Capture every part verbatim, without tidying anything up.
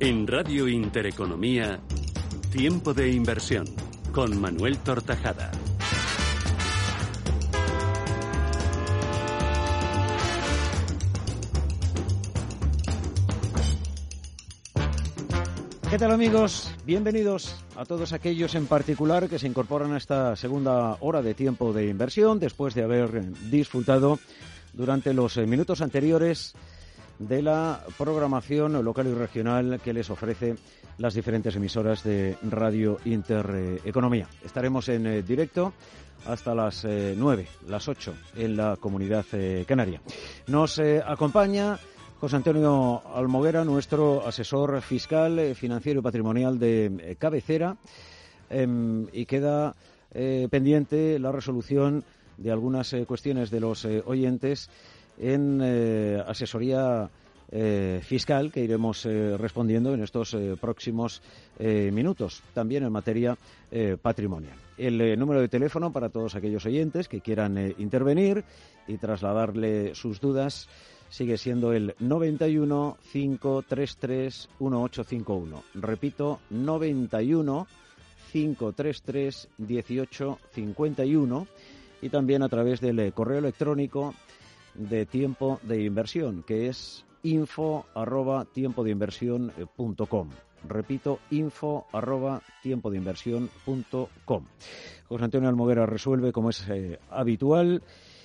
En Radio Intereconomía, Tiempo de Inversión, con Manuel Tortajada. ¿Qué tal, amigos? Bienvenidos a todos aquellos en particular que se incorporan a esta segunda hora de Tiempo de Inversión después de haber disfrutado durante los minutos anteriores de la programación local y regional que les ofrece las diferentes emisoras de Radio Intereconomía. Estaremos en directo hasta las eh, nueve, las ocho en la Comunidad eh, Canaria. Nos eh, acompaña José Antonio Almoguera, nuestro asesor fiscal, eh, financiero y patrimonial de eh, cabecera, eh, y queda eh, pendiente la resolución de algunas eh, cuestiones de los eh, oyentes en eh, asesoría eh, fiscal que iremos eh, respondiendo en estos eh, próximos eh, minutos, también en materia eh, patrimonial. El eh, número de teléfono para todos aquellos oyentes que quieran eh, intervenir y trasladarle sus dudas sigue siendo el noventa y uno, cinco treinta y tres, dieciocho cincuenta y uno. Repito, noventa y uno, cinco treinta y tres, dieciocho cincuenta y uno, y también a través del eh, correo electrónico de Tiempo de Inversión, que es info arroba tiempo de inversión punto com. Repito, info arroba tiempo de inversión punto com. José Antonio Almoguera resuelve, como es eh, habitual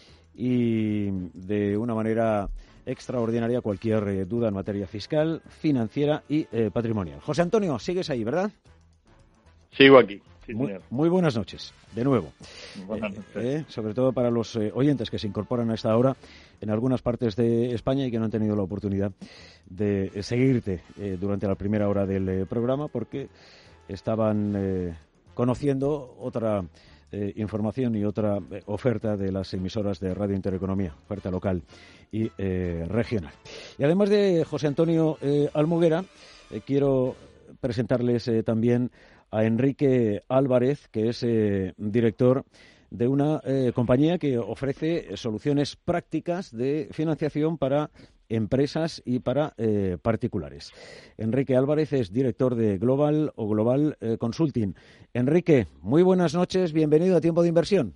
y de una manera extraordinaria, cualquier eh, duda en materia fiscal, financiera y eh, patrimonial. José Antonio, sigues ahí, ¿verdad? Sigo aquí. Sí, muy, muy buenas noches, de nuevo. Buenas noches. Eh, eh, sobre todo para los eh, oyentes que se incorporan a esta hora en algunas partes de España y que no han tenido la oportunidad de eh, seguirte eh, durante la primera hora del eh, programa porque estaban eh, conociendo otra eh, información y otra eh, oferta de las emisoras de Radio Intereconomía, oferta local y eh, regional. Y además de José Antonio eh, Almoguera, eh, quiero presentarles eh, también a Enrique Álvarez, que es eh, director de una eh, compañía que ofrece soluciones prácticas de financiación para empresas y para eh, particulares. Enrique Álvarez es director de Global o Global eh, Consulting. Enrique, muy buenas noches, bienvenido a Tiempo de Inversión.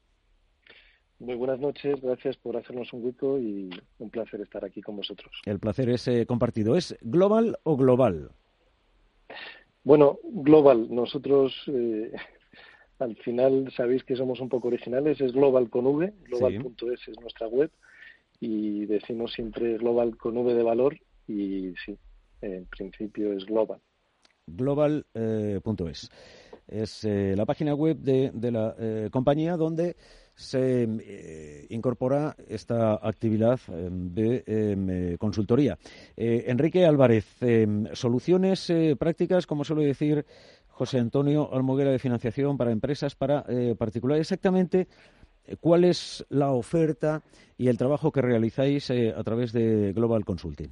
Muy buenas noches, gracias por hacernos un hueco y un placer estar aquí con vosotros. El placer es eh, compartido. ¿Es Global o Global? Bueno, Global, nosotros eh, al final sabéis que somos un poco originales, es Global con V, global punto es sí. Es nuestra web y decimos siempre Global con V de valor y sí, en principio es Global. global punto es. Eh, es eh, la página web de, de la eh, compañía donde se eh, incorpora esta actividad eh, de eh, consultoría. Eh, Enrique Álvarez, eh, soluciones eh, prácticas, como suele decir José Antonio Almoguera, de financiación para empresas, para eh, particulares. Exactamente, eh, ¿cuál es la oferta y el trabajo que realizáis eh, a través de Global Consulting?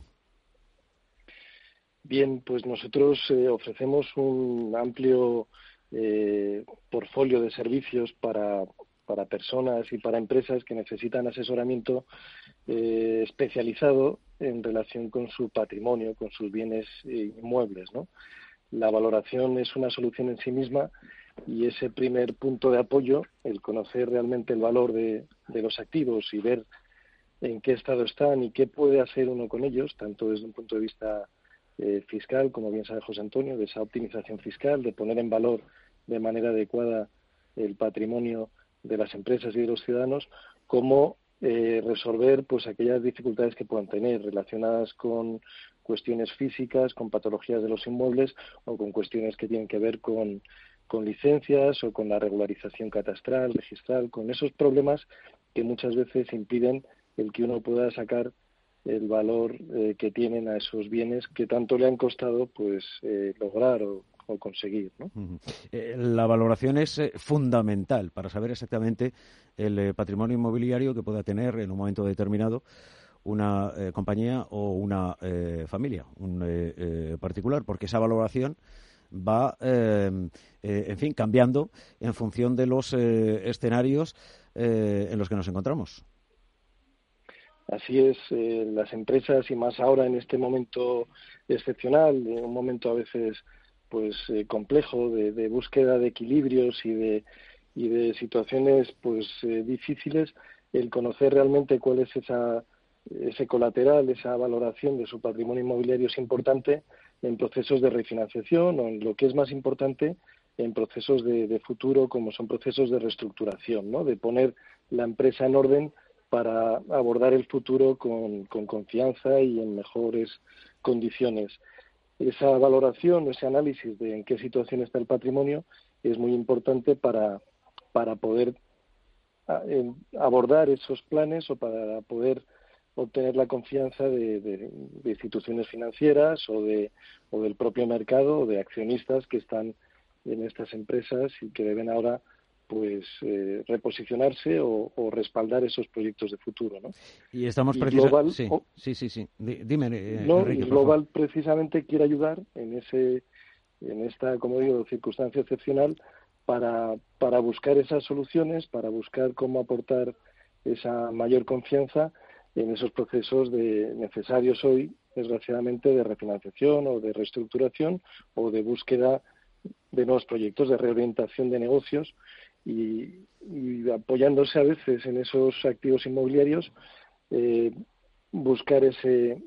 Bien, pues nosotros eh, ofrecemos un amplio eh, portfolio de servicios para para personas y para empresas que necesitan asesoramiento eh, especializado en relación con su patrimonio, con sus bienes eh, inmuebles, ¿no? La valoración es una solución en sí misma y ese primer punto de apoyo, el conocer realmente el valor de, de los activos y ver en qué estado están y qué puede hacer uno con ellos, tanto desde un punto de vista eh, fiscal, como bien sabe José Antonio, de esa optimización fiscal, de poner en valor de manera adecuada el patrimonio de las empresas y de los ciudadanos, como eh, resolver pues aquellas dificultades que puedan tener relacionadas con cuestiones físicas, con patologías de los inmuebles o con cuestiones que tienen que ver con, con licencias o con la regularización catastral, registral, con esos problemas que muchas veces impiden el que uno pueda sacar el valor eh, que tienen a esos bienes que tanto le han costado pues eh, lograr o o conseguir, ¿no? Uh-huh. Eh, la valoración es eh, fundamental para saber exactamente el eh, patrimonio inmobiliario que pueda tener en un momento determinado una eh, compañía o una eh, familia, un eh, eh, particular, porque esa valoración va, eh, eh, en fin, cambiando en función de los eh, escenarios eh, en los que nos encontramos. Así es, eh, las empresas, y más ahora en este momento excepcional, en un momento a veces pues eh, complejo de, de búsqueda de equilibrios y de y de situaciones pues eh, difíciles, el conocer realmente cuál es esa ese colateral, esa valoración de su patrimonio inmobiliario es importante en procesos de refinanciación o en lo que es más importante en procesos de, de futuro, como son procesos de reestructuración, ¿no? De poner la empresa en orden para abordar el futuro con, con confianza y en mejores condiciones. Esa valoración, ese análisis de en qué situación está el patrimonio es muy importante para, para poder a, eh, abordar esos planes o para poder obtener la confianza de, de, de instituciones financieras o, de, o del propio mercado o de accionistas que están en estas empresas y que deben ahora pues eh, reposicionarse o, o respaldar esos proyectos de futuro, ¿no? Y estamos y precisamente... Global, sí, oh, sí, sí, sí. Dime, eh, no, Enrique, y por favor. Global precisamente quiere ayudar en ese, en esta, como digo, circunstancia excepcional para, para buscar esas soluciones, para buscar cómo aportar esa mayor confianza en esos procesos de, necesarios hoy, desgraciadamente, de refinanciación o de reestructuración o de búsqueda de nuevos proyectos, de reorientación de negocios y, y apoyándose a veces en esos activos inmobiliarios, eh, buscar ese,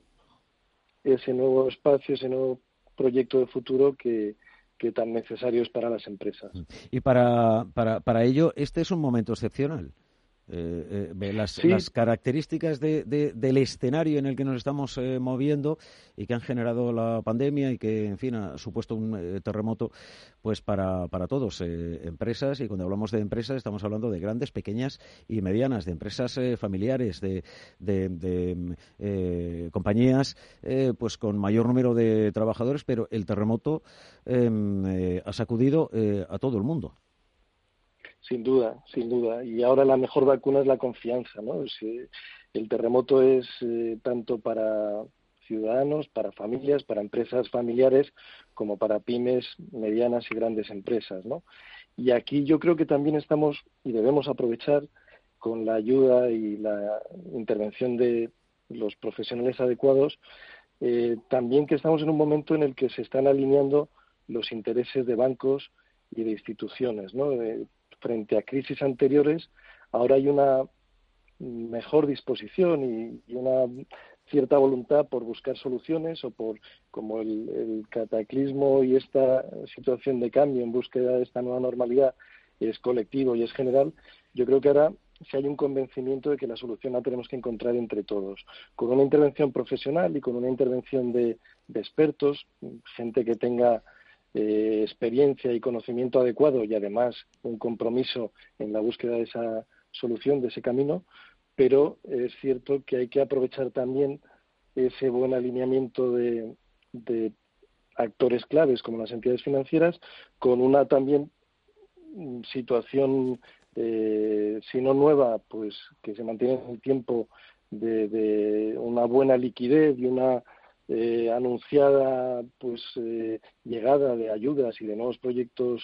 ese nuevo espacio, ese nuevo proyecto de futuro que, que tan necesario es para las empresas. Y para, para, para ello, este es un momento excepcional. Eh, eh, las, sí. las características de, de, del escenario en el que nos estamos eh, moviendo y que han generado la pandemia y que, en fin, ha supuesto un eh, terremoto pues para, para todos, eh, empresas, y cuando hablamos de empresas estamos hablando de grandes, pequeñas y medianas, de empresas eh, familiares, de, de, de eh, compañías eh, pues con mayor número de trabajadores, pero el terremoto eh, eh, ha sacudido eh, a todo el mundo. Sin duda, sin duda. Y ahora la mejor vacuna es la confianza, ¿no? Si el terremoto es eh, tanto para ciudadanos, para familias, para empresas familiares, como para pymes, medianas y grandes empresas, ¿no? Y aquí yo creo que también estamos y debemos aprovechar con la ayuda y la intervención de los profesionales adecuados, eh, también que estamos en un momento en el que se están alineando los intereses de bancos y de instituciones, ¿no? De, frente a crisis anteriores, ahora hay una mejor disposición y, y una cierta voluntad por buscar soluciones o por, como el, el cataclismo y esta situación de cambio en búsqueda de esta nueva normalidad es colectivo y es general, yo creo que ahora si hay un convencimiento de que la solución la tenemos que encontrar entre todos, con una intervención profesional y con una intervención de, de expertos, gente que tenga Eh, experiencia y conocimiento adecuado y además un compromiso en la búsqueda de esa solución, de ese camino, pero es cierto que hay que aprovechar también ese buen alineamiento de, de actores claves como las entidades financieras con una también situación, eh, si no nueva, pues que se mantiene en el tiempo de, de una buena liquidez y una Eh, anunciada pues eh, llegada de ayudas y de nuevos proyectos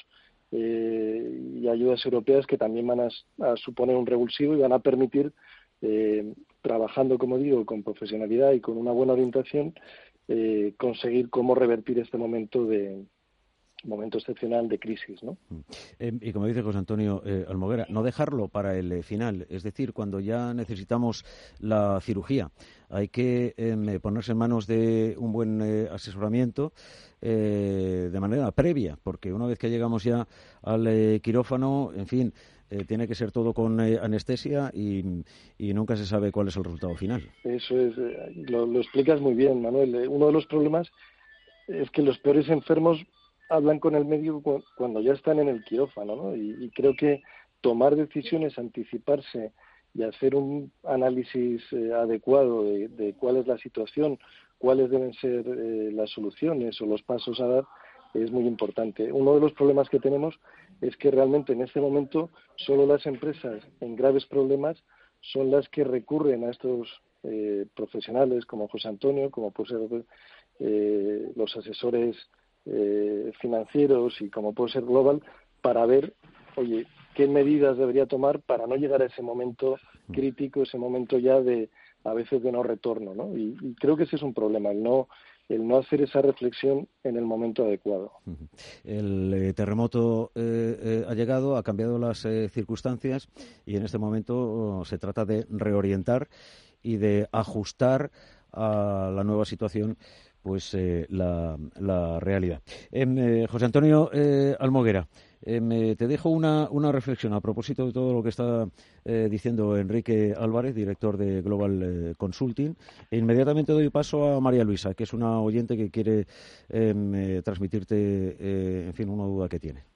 eh, y ayudas europeas que también van a, a suponer un revulsivo y van a permitir, eh, trabajando, como digo, con profesionalidad y con una buena orientación, eh, conseguir cómo revertir este momento de momento excepcional de crisis, ¿no? Eh, y como dice José Antonio eh, Almoguera, no dejarlo para el eh, final, es decir, cuando ya necesitamos la cirugía, hay que eh, ponerse en manos de un buen eh, asesoramiento eh, de manera previa, porque una vez que llegamos ya al eh, quirófano, en fin, eh, tiene que ser todo con eh, anestesia y, y nunca se sabe cuál es el resultado final. Eso es, eh, lo, lo explicas muy bien, Manuel. Eh, uno de los problemas es que los peores enfermos hablan con el médico cuando ya están en el quirófano, ¿no? Y, y creo que tomar decisiones, anticiparse y hacer un análisis eh, adecuado de, de cuál es la situación, cuáles deben ser eh, las soluciones o los pasos a dar, es muy importante. Uno de los problemas que tenemos es que realmente en este momento solo las empresas en graves problemas son las que recurren a estos eh, profesionales como José Antonio, como puede ser eh, los asesores Eh, financieros y como puede ser Global, para ver, oye, qué medidas debería tomar para no llegar a ese momento crítico, ese momento ya de a veces de no retorno, ¿no? Y, y creo que ese es un problema, el no el no hacer esa reflexión en el momento adecuado. El eh, terremoto eh, eh, ha llegado, ha cambiado las eh, circunstancias y en este momento oh, se trata de reorientar y de ajustar a la nueva situación pues eh, la, la realidad. Eh, eh, José Antonio eh, Almoguera, eh, me, te dejo una, una reflexión a propósito de todo lo que está eh, diciendo Enrique Álvarez, director de Global eh, Consulting. E inmediatamente doy paso a María Luisa, que es una oyente que quiere eh, eh, transmitirte, eh, en fin, una duda que tiene.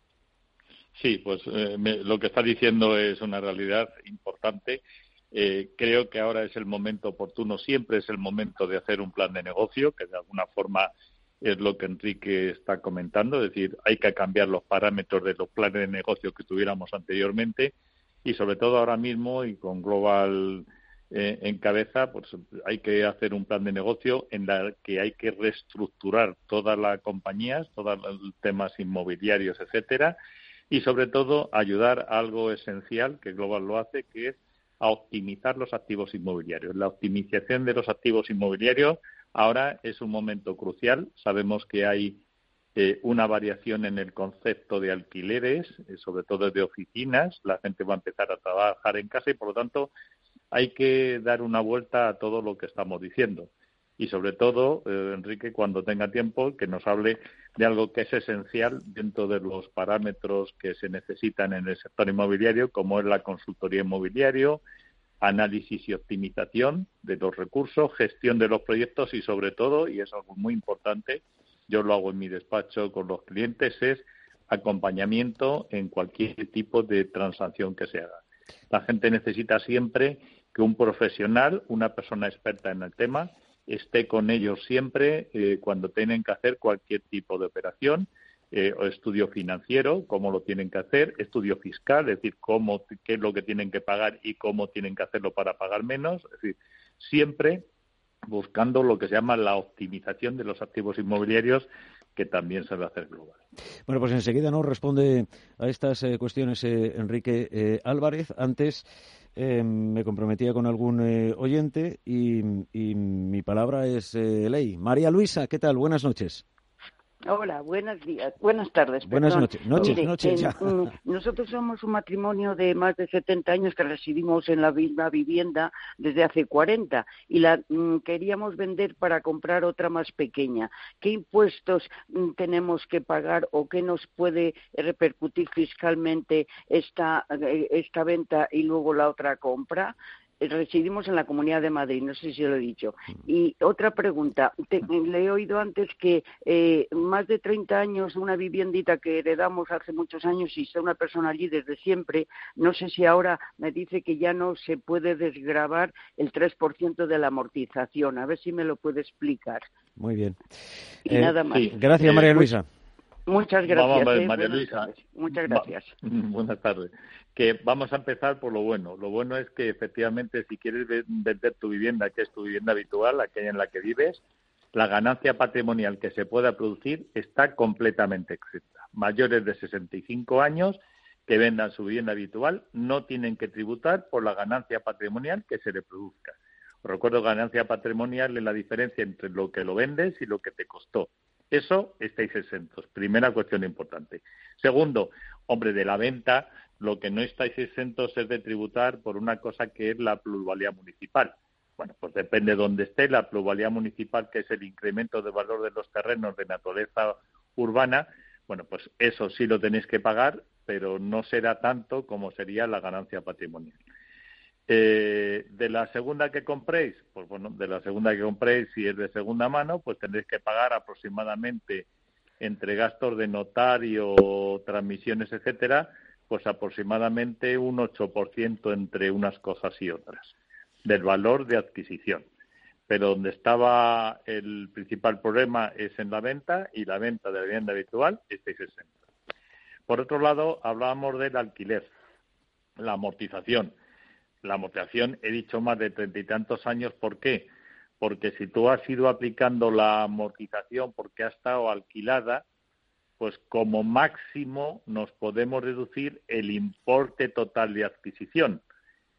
Sí, pues eh, me, lo que está diciendo es una realidad importante. Eh, creo que ahora es el momento oportuno, siempre es el momento de hacer un plan de negocio, que de alguna forma es lo que Enrique está comentando, es decir, hay que cambiar los parámetros de los planes de negocio que tuviéramos anteriormente y sobre todo ahora mismo y con Global eh, en cabeza, pues hay que hacer un plan de negocio en el que hay que reestructurar todas las compañías, todos los temas inmobiliarios, etcétera, y sobre todo ayudar a algo esencial que Global lo hace, que es a optimizar los activos inmobiliarios. La optimización de los activos inmobiliarios ahora es un momento crucial. Sabemos que hay eh, una variación en el concepto de alquileres, eh, sobre todo de oficinas. La gente va a empezar a trabajar en casa y, por lo tanto, hay que dar una vuelta a todo lo que estamos diciendo. Y, sobre todo, eh, Enrique, cuando tenga tiempo, que nos hable de algo que es esencial dentro de los parámetros que se necesitan en el sector inmobiliario, como es la consultoría inmobiliaria, análisis y optimización de los recursos, gestión de los proyectos y, sobre todo, y es algo muy importante, yo lo hago en mi despacho con los clientes, es acompañamiento en cualquier tipo de transacción que se haga. La gente necesita siempre que un profesional, una persona experta en el tema, esté con ellos siempre eh, cuando tienen que hacer cualquier tipo de operación, eh, o estudio financiero, cómo lo tienen que hacer, estudio fiscal, es decir, cómo, qué es lo que tienen que pagar y cómo tienen que hacerlo para pagar menos, es decir, siempre buscando lo que se llama la optimización de los activos inmobiliarios, que también se va a hacer global. Bueno, pues enseguida nos responde a estas eh, cuestiones eh, Enrique eh, Álvarez. Antes eh, me comprometía con algún eh, oyente y, y mi palabra es eh, ley. María Luisa, ¿qué tal? Buenas noches. Hola, buenos días, buenas tardes. Buenas perdón. noches, noches, Mire, noches ya. En, nosotros somos un matrimonio de más de setenta años que residimos en la misma vivienda desde hace cuarenta y la mm, queríamos vender para comprar otra más pequeña. ¿Qué impuestos mm, tenemos que pagar o qué nos puede repercutir fiscalmente esta, eh, esta venta y luego la otra compra? Residimos en la Comunidad de Madrid, no sé si lo he dicho. Y otra pregunta, te, le he oído antes que eh, más de treinta años, una viviendita que heredamos hace muchos años y está una persona allí desde siempre, no sé si ahora me dice que ya no se puede desgravar el tres por ciento de la amortización, a ver si me lo puede explicar. Muy bien. Y eh, nada más. Sí. Gracias, María Luisa. Muchas gracias. Vamos a ver, eh, María buenas Luisa. tardes. Muchas gracias. Va, buenas tardes. Que vamos a empezar por lo bueno. Lo bueno es que, efectivamente, si quieres vender tu vivienda, que es tu vivienda habitual, aquella en la que vives, la ganancia patrimonial que se pueda producir está completamente exenta. Mayores de sesenta y cinco años que vendan su vivienda habitual no tienen que tributar por la ganancia patrimonial que se le produzca. Os recuerdo, ganancia patrimonial es la diferencia entre lo que lo vendes y lo que te costó. Eso estáis exentos. Primera cuestión importante. Segundo, hombre, de la venta, lo que no estáis exentos es de tributar por una cosa que es la plusvalía municipal. Bueno, pues depende de dónde esté la plusvalía municipal, que es el incremento de valor de los terrenos de naturaleza urbana. Bueno, pues eso sí lo tenéis que pagar, pero no será tanto como sería la ganancia patrimonial. Eh, de la segunda que compréis, pues bueno, de la segunda que compréis, si es de segunda mano, pues tendréis que pagar aproximadamente, entre gastos de notario, transmisiones, etcétera, pues aproximadamente un ocho por ciento entre unas cosas y otras del valor de adquisición. Pero donde estaba el principal problema es en la venta, y la venta de la vivienda habitual estáis exentos. Por otro lado, hablábamos del alquiler, la amortización. La amortización, he dicho más de treinta y tantos años. ¿Por qué? Porque si tú has ido aplicando la amortización porque ha estado alquilada, pues como máximo nos podemos reducir el importe total de adquisición.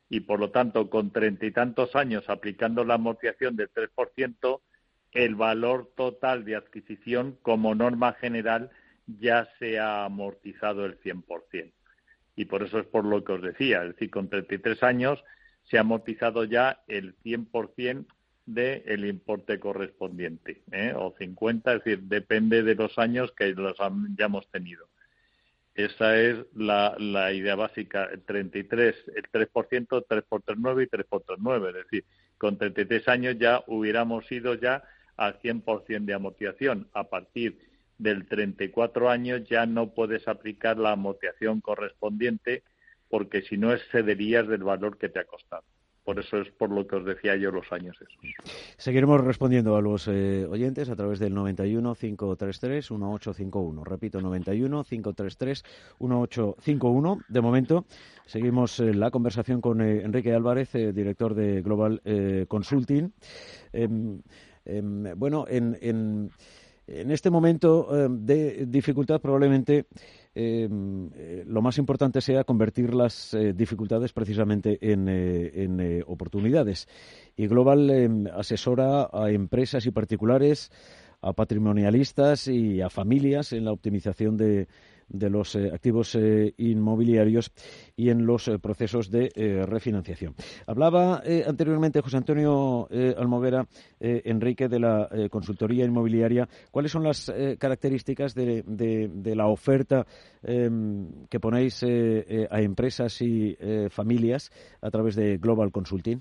y por lo tanto con treinta y tantos años aplicando la amortización del tres por ciento, el valor total de adquisición como norma general ya se ha amortizado el cien por ciento. Y por eso es por lo que os decía, es decir, con treinta y tres años se ha amortizado ya el cien por ciento del importe correspondiente, ¿eh? o cincuenta, es decir, depende de los años que los hayamos tenido. Esa es la, la idea básica, el treinta y tres, el tres por ciento, tres por tres, nueve y tres por tres, nueve, es decir, con treinta y tres años ya hubiéramos ido ya al cien por ciento de amortización. A partir del treinta y cuatro años ya no puedes aplicar la amortización correspondiente porque si no excederías del valor que te ha costado. Por eso es por lo que os decía yo los años esos. Seguiremos respondiendo a los eh, oyentes a través del noventa y uno, cinco treinta y tres, dieciocho cincuenta y uno. Repito, noventa y uno, cinco treinta y tres, dieciocho cincuenta y uno. De momento, seguimos eh, la conversación con eh, Enrique Álvarez, eh, director de Global eh, Consulting. Eh, eh, bueno, en, en, en este momento eh, de dificultad probablemente Eh, eh, lo más importante sea convertir las eh, dificultades precisamente en, eh, en eh, oportunidades. Y Global eh, asesora a empresas y particulares, a patrimonialistas y a familias en la optimización de, de los eh, activos eh, inmobiliarios y en los eh, procesos de eh, refinanciación. Hablaba eh, anteriormente José Antonio eh, Almoguera, eh, Enrique, de la eh, consultoría inmobiliaria. ¿Cuáles son las eh, características de, de, de la oferta eh, que ponéis eh, eh, a empresas y eh, familias a través de Global Consulting?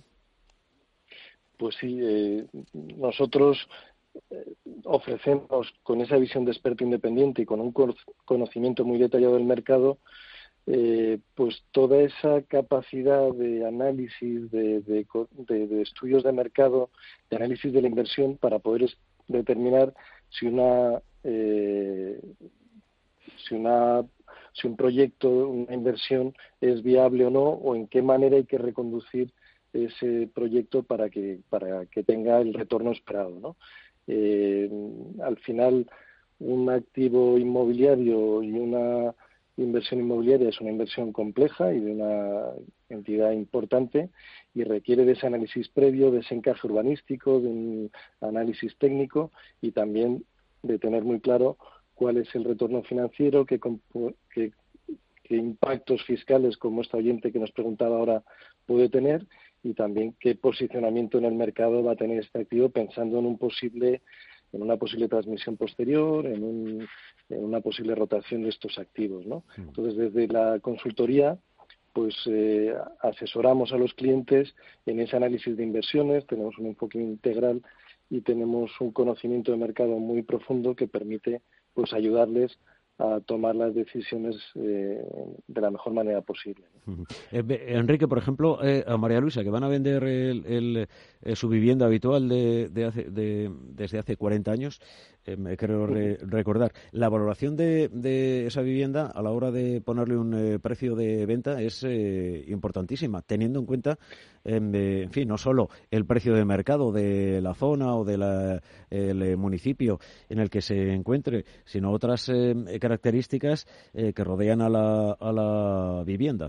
Pues sí, eh, nosotros ofrecemos, con esa visión de experto independiente y con un conocimiento muy detallado del mercado, eh, pues toda esa capacidad de análisis, de, de, de, de estudios de mercado, de análisis de la inversión para poder determinar si una eh, si una si un proyecto, una inversión es viable o no, o en qué manera hay que reconducir ese proyecto para que para que tenga el retorno esperado, ¿no? Eh, al final, un activo inmobiliario y una inversión inmobiliaria es una inversión compleja y de una entidad importante y requiere de ese análisis previo, de ese encaje urbanístico, de un análisis técnico y también de tener muy claro cuál es el retorno financiero, qué, qué, qué impactos fiscales, como esta oyente que nos preguntaba ahora, puede tener, y también qué posicionamiento en el mercado va a tener este activo pensando en un posible en una posible transmisión posterior, en, un, en una posible rotación de estos activos, ¿no? Entonces, desde la consultoría, pues eh, asesoramos a los clientes en ese análisis de inversiones, tenemos un enfoque integral y tenemos un conocimiento de mercado muy profundo que permite pues ayudarles a tomar las decisiones eh, de la mejor manera posible. Eh, Enrique, por ejemplo, eh, a María Luisa, que van a vender el, el, eh, su vivienda habitual de, de hace, de, desde hace cuarenta años, eh, me creo re, recordar, la valoración de, de esa vivienda a la hora de ponerle un eh, precio de venta es eh, importantísima, teniendo en cuenta, eh, de, en fin, no solo el precio de mercado de la zona o del de municipio en el que se encuentre, sino otras eh, características eh, que rodean a la, a la vivienda.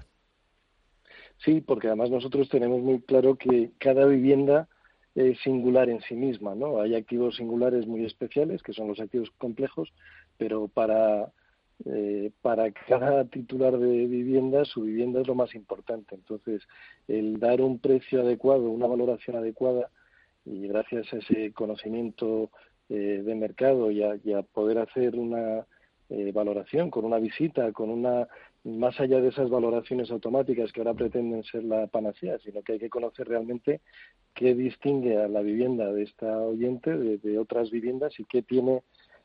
Sí, porque además nosotros tenemos muy claro que cada vivienda es singular en sí misma, ¿no? Hay activos singulares muy especiales, que son los activos complejos, pero para eh, para cada titular de vivienda, su vivienda es lo más importante. Entonces, el dar un precio adecuado, una valoración adecuada, y gracias a ese conocimiento eh, de mercado y a, y a poder hacer una eh, valoración con una visita, con una más allá de esas valoraciones automáticas que ahora pretenden ser la panacea, sino que hay que conocer realmente qué distingue a la vivienda de esta oyente de, de otras viviendas y qué tiene,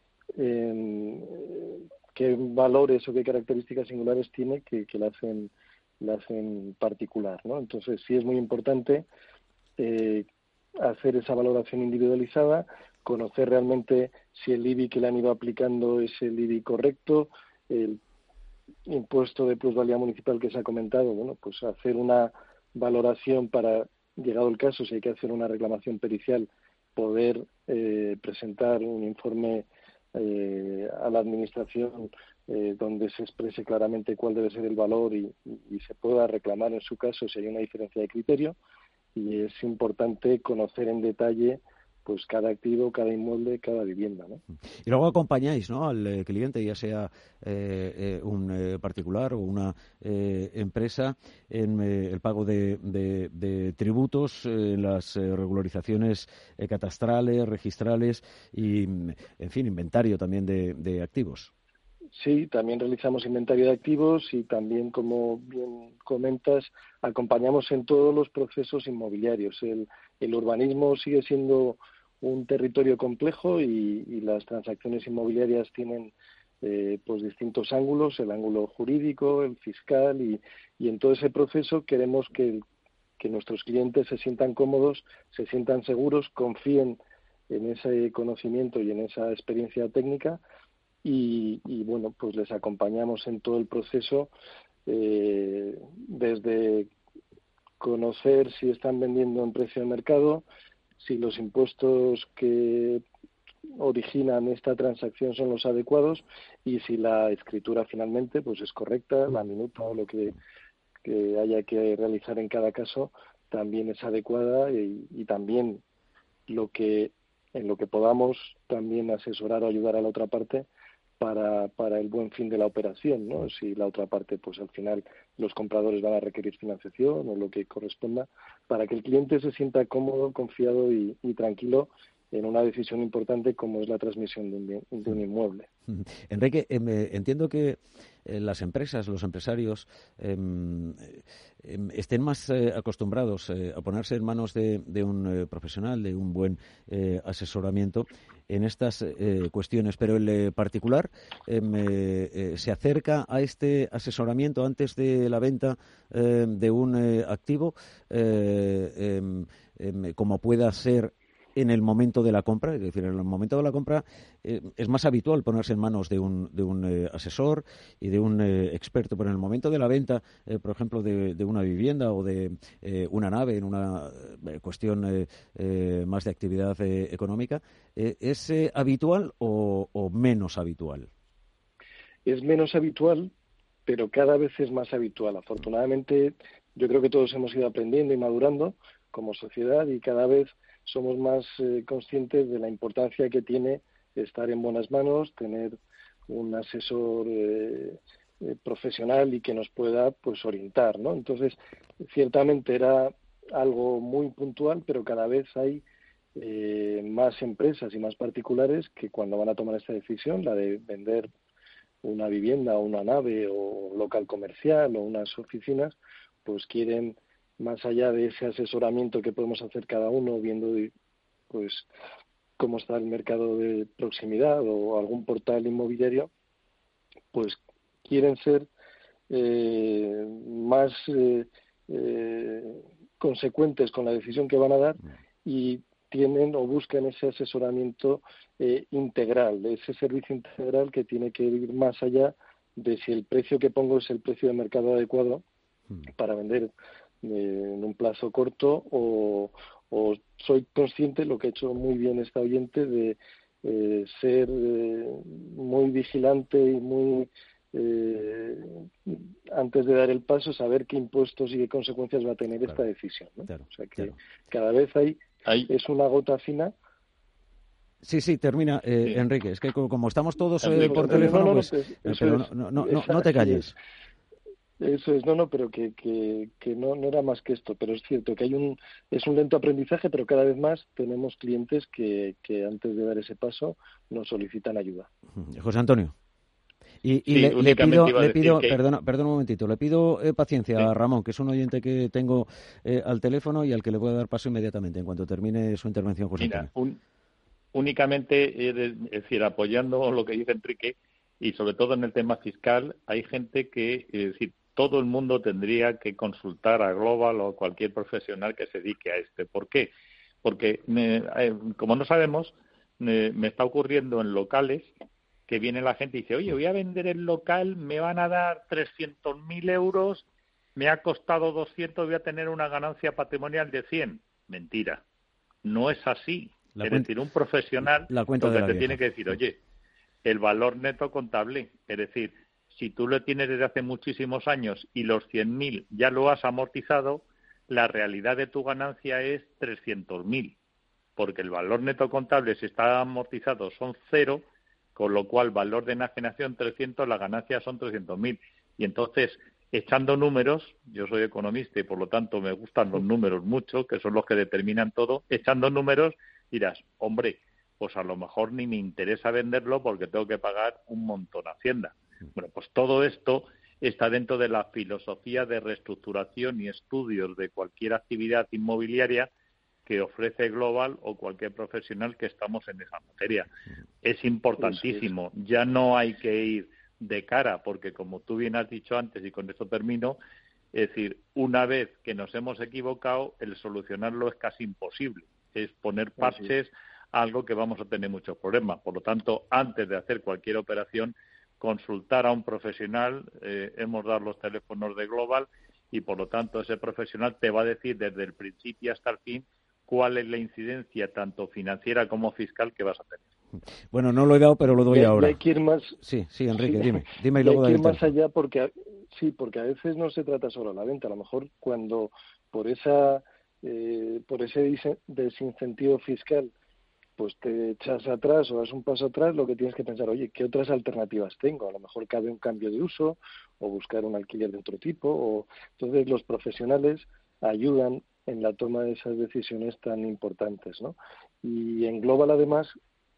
eh, qué valores o qué características singulares tiene que, que la hacen la hacen particular, ¿no? Entonces sí es muy importante eh, hacer esa valoración individualizada, conocer realmente si el I B I que le han ido aplicando es el I B I correcto, el impuesto de plusvalía municipal que se ha comentado, bueno, pues hacer una valoración para, llegado el caso, si hay que hacer una reclamación pericial, poder eh, presentar un informe eh, a la Administración eh, donde se exprese claramente cuál debe ser el valor y, y, y se pueda reclamar en su caso si hay una diferencia de criterio. Y es importante conocer en detalle pues cada activo, cada inmueble, cada vivienda, ¿no? Y luego acompañáis, ¿no?, al eh, cliente, ya sea eh, eh, un eh, particular o una eh, empresa, en eh, el pago de, de, de tributos, en eh, las eh, regularizaciones eh, catastrales, registrales y, en fin, inventario también de, de activos. Sí, también realizamos inventario de activos y también, como bien comentas, acompañamos en todos los procesos inmobiliarios. El, el urbanismo sigue siendo un territorio complejo y, y las transacciones inmobiliarias tienen eh, pues distintos ángulos, el ángulo jurídico, el fiscal, y, y en todo ese proceso queremos que, que nuestros clientes se sientan cómodos, se sientan seguros, confíen en ese conocimiento y en esa experiencia técnica. Y, y bueno, pues les acompañamos en todo el proceso, eh, desde conocer si están vendiendo en precio de mercado, si los impuestos que originan esta transacción son los adecuados y si la escritura finalmente pues es correcta, la minuta o lo que, que haya que realizar en cada caso también es adecuada, y, y también lo que en lo que podamos también asesorar o ayudar a la otra parte para para el buen fin de la operación, ¿no? Si la otra parte, pues al final los compradores van a requerir financiación o lo que corresponda, para que el cliente se sienta cómodo, confiado y, y tranquilo en una decisión importante como es la transmisión de un, de un inmueble. Enrique, eh, entiendo que eh, las empresas, los empresarios, eh, eh, estén más eh, acostumbrados eh, a ponerse en manos de, de un eh, profesional, de un buen eh, asesoramiento en estas eh, cuestiones, pero el eh, particular eh, eh, se acerca a este asesoramiento antes de la venta eh, de un eh, activo, eh, eh, eh, como pueda ser en el momento de la compra. Es decir, en el momento de la compra eh, es más habitual ponerse en manos de un, de un eh, asesor y de un eh, experto, pero en el momento de la venta, eh, por ejemplo, de, de una vivienda o de eh, una nave, en una eh, cuestión eh, eh, más de actividad eh, económica, eh, ¿es eh, habitual o, o menos habitual? Es menos habitual, pero cada vez es más habitual. Afortunadamente, yo creo que todos hemos ido aprendiendo y madurando como sociedad y cada vez somos más eh, conscientes de la importancia que tiene estar en buenas manos, tener un asesor eh, eh, profesional y que nos pueda pues orientar, ¿no? Entonces, ciertamente era algo muy puntual, pero cada vez hay eh, más empresas y más particulares que cuando van a tomar esta decisión, la de vender una vivienda o una nave o local comercial o unas oficinas, pues quieren, más allá de ese asesoramiento que podemos hacer cada uno viendo pues cómo está el mercado de proximidad o algún portal inmobiliario, pues quieren ser eh, más eh, eh, consecuentes con la decisión que van a dar y tienen o buscan ese asesoramiento eh, integral, ese servicio integral que tiene que ir más allá de si el precio que pongo es el precio de mercado adecuado para vender Eh, en un plazo corto o, o soy consciente, lo que ha hecho muy bien esta oyente, de eh, ser eh, muy vigilante y muy eh, antes de dar el paso, saber qué impuestos y qué consecuencias va a tener claro, esta decisión, ¿no? Claro, o sea que claro. cada vez hay, hay es una gota fina. Sí, sí, termina, eh, sí. Enrique. Es que como estamos todos eh, por no, teléfono, no, no, pues, pues, pero es, no, no, no, no te calles. Eso es, no, no, pero que, que, que no, no era más que esto, pero es cierto que hay un, es un lento aprendizaje, pero cada vez más tenemos clientes que, que antes de dar ese paso nos solicitan ayuda. José Antonio. Y, y sí, le, le pido, le pido que... perdona, perdona un momentito, le pido eh, paciencia sí. a Ramón, que es un oyente que tengo eh, al teléfono y al que le voy a dar paso inmediatamente en cuanto termine su intervención, José Mira, Antonio. Un, únicamente, es decir, apoyando lo que dice Enrique, y sobre todo en el tema fiscal, hay gente que, es decir, todo el mundo tendría que consultar a Global o cualquier profesional que se dedique a este. ¿Por qué? Porque, eh, como no sabemos, eh, me está ocurriendo en locales que viene la gente y dice, oye, voy a vender el local, me van a dar trescientos mil euros, me ha costado doscientos, voy a tener una ganancia patrimonial de cien. Mentira. No es así. La es cuenta, decir, un profesional la cuenta lo de que la te vieja. tiene que decir, oye, el valor neto contable. Es decir, si tú lo tienes desde hace muchísimos años y los cien mil ya lo has amortizado, la realidad de tu ganancia es trescientos mil, porque el valor neto contable, si está amortizado, son cero, con lo cual valor de enajenación trescientos, la ganancia son trescientos mil. Y entonces, echando números, yo soy economista y por lo tanto me gustan los números mucho, que son los que determinan todo, echando números dirás, hombre, pues a lo mejor ni me interesa venderlo porque tengo que pagar un montón a Hacienda. Bueno, pues todo esto está dentro de la filosofía de reestructuración y estudios de cualquier actividad inmobiliaria que ofrece Global o cualquier profesional que estamos en esa materia. Es importantísimo. Ya no hay que ir de cara, porque como tú bien has dicho antes, y con esto termino, es decir, una vez que nos hemos equivocado, el solucionarlo es casi imposible. Es poner parches a algo que vamos a tener muchos problemas. Por lo tanto, antes de hacer cualquier operación, consultar a un profesional, eh, hemos dado los teléfonos de Global y por lo tanto ese profesional te va a decir desde el principio hasta el fin cuál es la incidencia tanto financiera como fiscal que vas a tener. Bueno, no lo he dado, pero lo doy y, ahora. Y hay que ir más... Sí, sí, Enrique, sí. dime. dime y y luego hay que ir dale más allá porque, sí, porque a veces no se trata solo de la venta. A lo mejor cuando por esa eh, por ese desincentivo fiscal pues te echas atrás o das un paso atrás, lo que tienes que pensar, oye, ¿qué otras alternativas tengo? A lo mejor cabe un cambio de uso o buscar un alquiler de otro tipo. O entonces los profesionales ayudan en la toma de esas decisiones tan importantes, ¿no? Y en Global, además,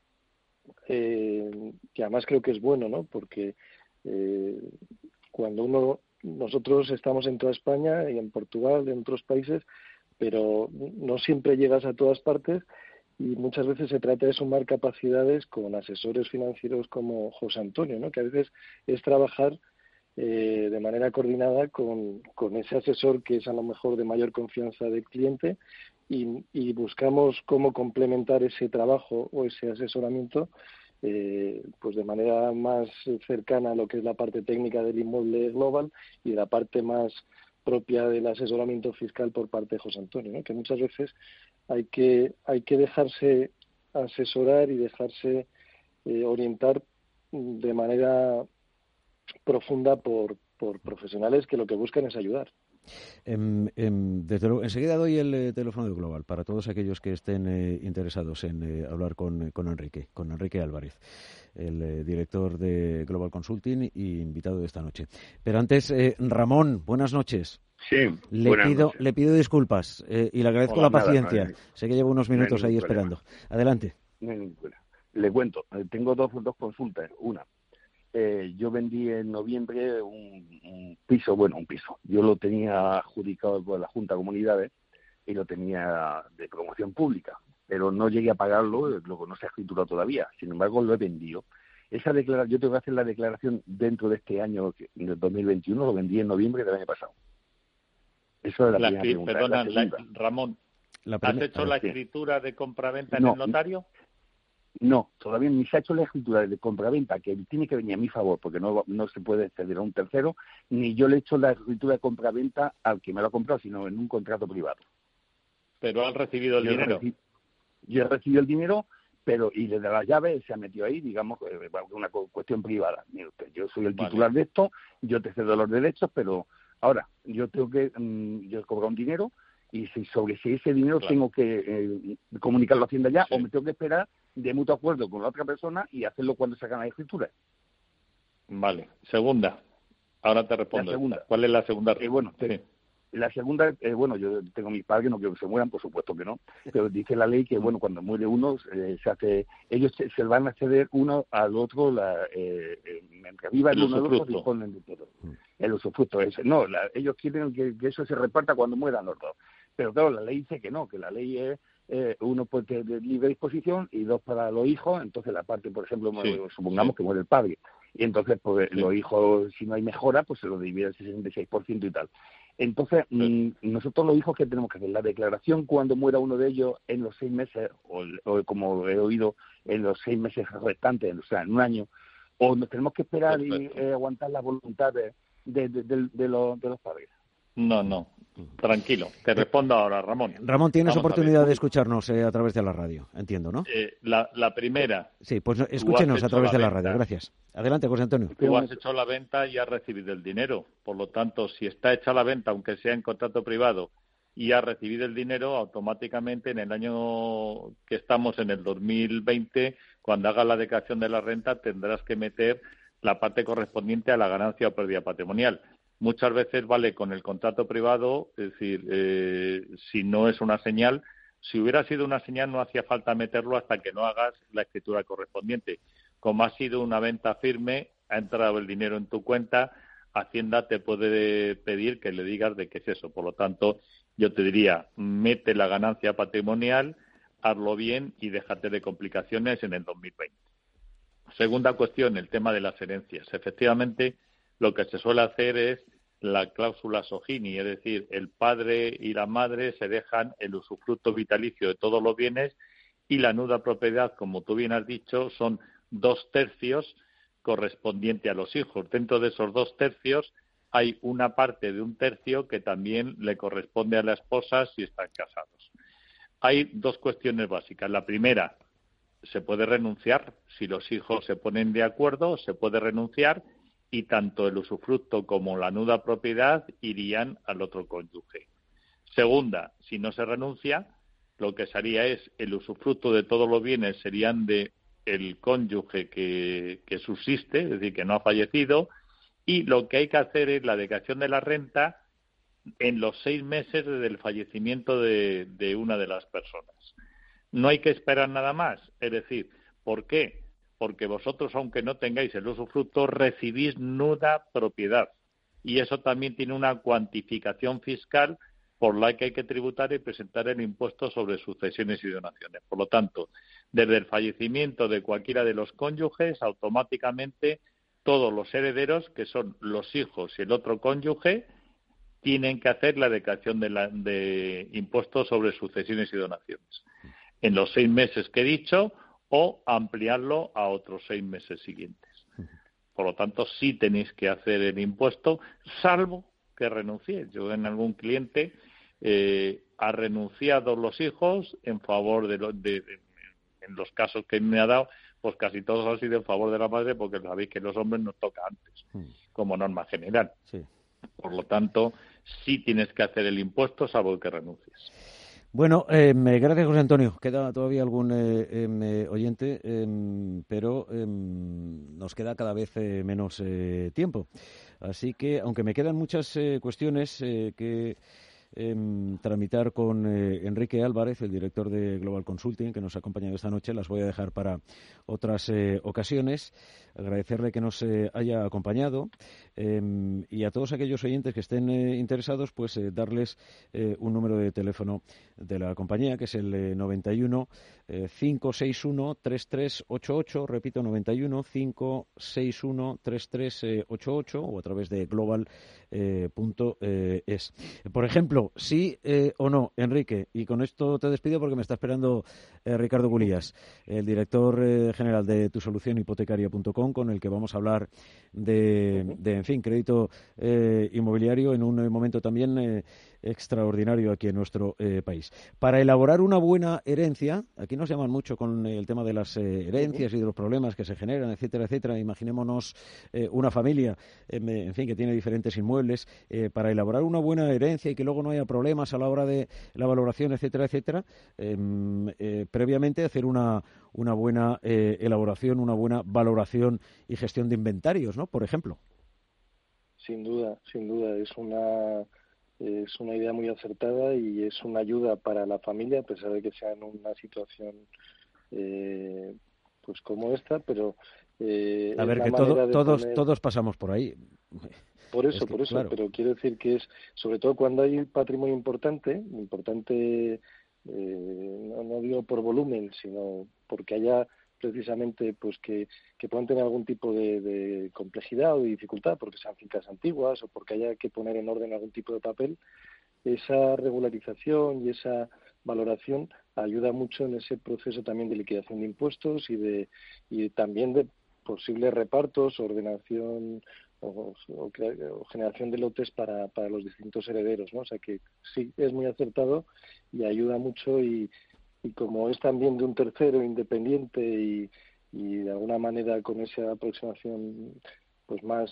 eh, que además creo que es bueno, ¿no? Porque eh, cuando uno, nosotros estamos en toda España y en Portugal, en otros países, pero no siempre llegas a todas partes. Y muchas veces se trata de sumar capacidades con asesores financieros como José Antonio, ¿no? Que a veces es trabajar eh, de manera coordinada con, con ese asesor que es a lo mejor de mayor confianza del cliente y, y buscamos cómo complementar ese trabajo o ese asesoramiento eh, pues de manera más cercana a lo que es la parte técnica del inmueble Global y la parte más propia del asesoramiento fiscal por parte de José Antonio, ¿no? Que muchas veces hay que hay que dejarse asesorar y dejarse eh, orientar de manera profunda por, por profesionales que lo que buscan es ayudar. Eh, eh, desde luego, enseguida doy el eh, teléfono de Global para todos aquellos que estén eh, interesados en eh, hablar con, con Enrique, con Enrique Álvarez, el eh, director de Global Consulting y invitado de esta noche. Pero antes, eh, Ramón, buenas noches. Sí, le pido noches. le pido disculpas eh, y le agradezco Hola, la paciencia. Nada, no hay, sé que llevo unos minutos no ahí problema. esperando. Adelante. No hay ningún problema. Le cuento, tengo dos, dos consultas. Una, eh, yo vendí en noviembre un, un piso, bueno, un piso. Yo lo tenía adjudicado por la Junta de Comunidades y lo tenía de promoción pública, pero no llegué a pagarlo, luego no se ha escriturado todavía. Sin embargo, lo he vendido. Esa declaración, yo tengo que hacer la declaración dentro de este año, de dos mil veintiuno, lo vendí en noviembre del año pasado. Eso es la, la primera pregunta. Perdona, la la, Ramón, la ¿has hecho la escritura de compraventa en no, el notario? No, todavía ni se ha hecho la escritura de compraventa, que tiene que venir a mi favor, porque no, no se puede ceder a un tercero, ni yo le he hecho la escritura de compraventa al que me lo ha comprado, sino en un contrato privado. Pero has recibido el yo dinero. Reci- yo he recibido el dinero, pero y desde las llaves se ha metido ahí, digamos, una cuestión privada. Mire usted, yo soy el titular vale. de esto, yo te cedo los derechos, pero ahora yo tengo que, mmm, yo he cobrado un dinero y si sobre si ese dinero claro. tengo que eh, comunicarlo a Hacienda ya sí. o me tengo que esperar de mutuo acuerdo con la otra persona y hacerlo cuando se hagan las escrituras. Vale. Segunda. Ahora te respondo. La segunda. ¿Cuál es la segunda? Eh, bueno, te, sí. La segunda, eh, bueno, yo tengo mis padres, no quiero que se mueran, por supuesto que no, pero dice la ley que, bueno, cuando muere uno, eh, se hace, ellos se, se van a ceder uno al otro, la, eh, eh, mientras vivan el uno al otro, disponen de todo. El usufructo es, no, la, ellos quieren que, que eso se reparta cuando mueran los dos. Pero claro, la ley dice que no, que la ley es eh, uno pues de, de libre disposición y dos para los hijos, entonces la parte, por ejemplo, sí, supongamos sí. que muere el padre, y entonces pues sí. los hijos, si no hay mejora, pues se lo divide el sesenta y seis por ciento y tal. Entonces, sí. mmm, nosotros los hijos, ¿qué tenemos que hacer? La declaración cuando muera uno de ellos en los seis meses, o, o como he oído, en los seis meses restantes, o sea, en un año, o nos tenemos que esperar Perfecto. y eh, aguantar las voluntades de, de, de, de, los, de los padres. No, no. Tranquilo, te respondo ahora, Ramón. Ramón, tienes Vamos oportunidad de escucharnos eh, a través de la radio, entiendo, ¿no? Eh, la, la primera. Sí, pues escúchenos a través la de la venta. radio, gracias. Adelante, José Antonio. Tú has hecho la venta y has recibido el dinero. Por lo tanto, si está hecha la venta, aunque sea en contrato privado, y has recibido el dinero, automáticamente en el año que estamos, en el dos mil veinte, cuando hagas la declaración de la renta, tendrás que meter la parte correspondiente a la ganancia o pérdida patrimonial. Muchas veces vale con el contrato privado, es decir, eh, si no es una señal, si hubiera sido una señal no hacía falta meterlo hasta que no hagas la escritura correspondiente. Como ha sido una venta firme, ha entrado el dinero en tu cuenta, Hacienda te puede pedir que le digas de qué es eso. Por lo tanto, yo te diría, mete la ganancia patrimonial, hazlo bien y déjate de complicaciones en el dos mil veinte. Segunda cuestión, el tema de las herencias. Efectivamente, lo que se suele hacer es la cláusula Sogini, es decir, el padre y la madre se dejan el usufructo vitalicio de todos los bienes y la nuda propiedad, como tú bien has dicho, son dos tercios correspondiente a los hijos. Dentro de esos dos tercios hay una parte de un tercio que también le corresponde a la esposa si están casados. Hay dos cuestiones básicas. La primera, se puede renunciar. Si los hijos se ponen de acuerdo, se puede renunciar y tanto el usufructo como la nuda propiedad irían al otro cónyuge. Segunda, si no se renuncia, lo que se haría es el usufructo de todos los bienes serían de el cónyuge que, que subsiste, es decir, que no ha fallecido, y lo que hay que hacer es la declaración de la renta en los seis meses desde el fallecimiento de, de una de las personas. No hay que esperar nada más, es decir, ¿por qué? Porque vosotros, aunque no tengáis el usufructo, recibís nuda propiedad. Y eso también tiene una cuantificación fiscal por la que hay que tributar y presentar el impuesto sobre sucesiones y donaciones. Por lo tanto, desde el fallecimiento de cualquiera de los cónyuges, automáticamente todos los herederos, que son los hijos y el otro cónyuge, tienen que hacer la declaración de, la, de impuestos sobre sucesiones y donaciones en los seis meses que he dicho, o ampliarlo a otros seis meses siguientes. Por lo tanto, sí tenéis que hacer el impuesto, salvo que renunciéis. Yo en algún cliente eh, ha renunciado los hijos en favor de, lo, de, de en los casos que me ha dado, pues casi todos han sido en favor de la madre, porque sabéis que los hombres nos toca antes, como norma general. Sí. Por lo tanto, sí tienes que hacer el impuesto, salvo que renuncies. Bueno, eh, gracias, José Antonio. Queda todavía algún eh, eh, oyente, eh, pero eh, nos queda cada vez eh, menos eh, tiempo. Así que, aunque me quedan muchas eh, cuestiones eh, que eh, tramitar con eh, Enrique Álvarez, el director de Global Consulting, que nos ha acompañado esta noche, las voy a dejar para otras eh, ocasiones. Agradecerle que nos eh, haya acompañado eh, y a todos aquellos oyentes que estén eh, interesados, pues eh, darles eh, un número de teléfono de la compañía, que es el eh, noventa y uno, cinco seis uno, treinta y tres ochenta y ocho, repito, noventa y uno, cinco seis uno, treinta y tres ochenta y ocho, o a través de global punto es. Por ejemplo, sí eh, o no, Enrique, y con esto te despido porque me está esperando eh, Ricardo Gulías, el director eh, general de tu solución hipotecaria punto com, con el que vamos a hablar de, de en fin, crédito eh, inmobiliario en un momento también eh, extraordinario aquí en nuestro eh, país. Para elaborar una buena herencia, aquí nos llaman mucho con el tema de las eh, herencias y de los problemas que se generan, etcétera, etcétera. Imaginémonos eh, una familia, eh, en fin, que tiene diferentes inmuebles. Eh, para elaborar una buena herencia y que luego no haya problemas a la hora de la valoración, etcétera, etcétera, eh, eh, previamente hacer una, una buena eh, elaboración, una buena valoración y gestión de inventarios, ¿no? Por ejemplo. Sin duda, sin duda, es una es una idea muy acertada y es una ayuda para la familia, a pesar de que sea en una situación eh, pues como esta, pero eh, a ver, que todo, todos poner... todos pasamos por ahí. Por eso, es que, por eso, claro. Pero quiero decir que es, sobre todo cuando hay un patrimonio importante, importante, eh, no, no digo por volumen, sino porque haya precisamente pues que, que puedan tener algún tipo de, de complejidad o de dificultad, porque sean fincas antiguas o porque haya que poner en orden algún tipo de papel, esa regularización y esa valoración ayuda mucho en ese proceso también de liquidación de impuestos y de y también de posibles repartos, ordenación o, o, o generación de lotes para, para los distintos herederos, ¿no? O sea que sí, es muy acertado y ayuda mucho y, y como es también de un tercero independiente y, y de alguna manera con esa aproximación pues más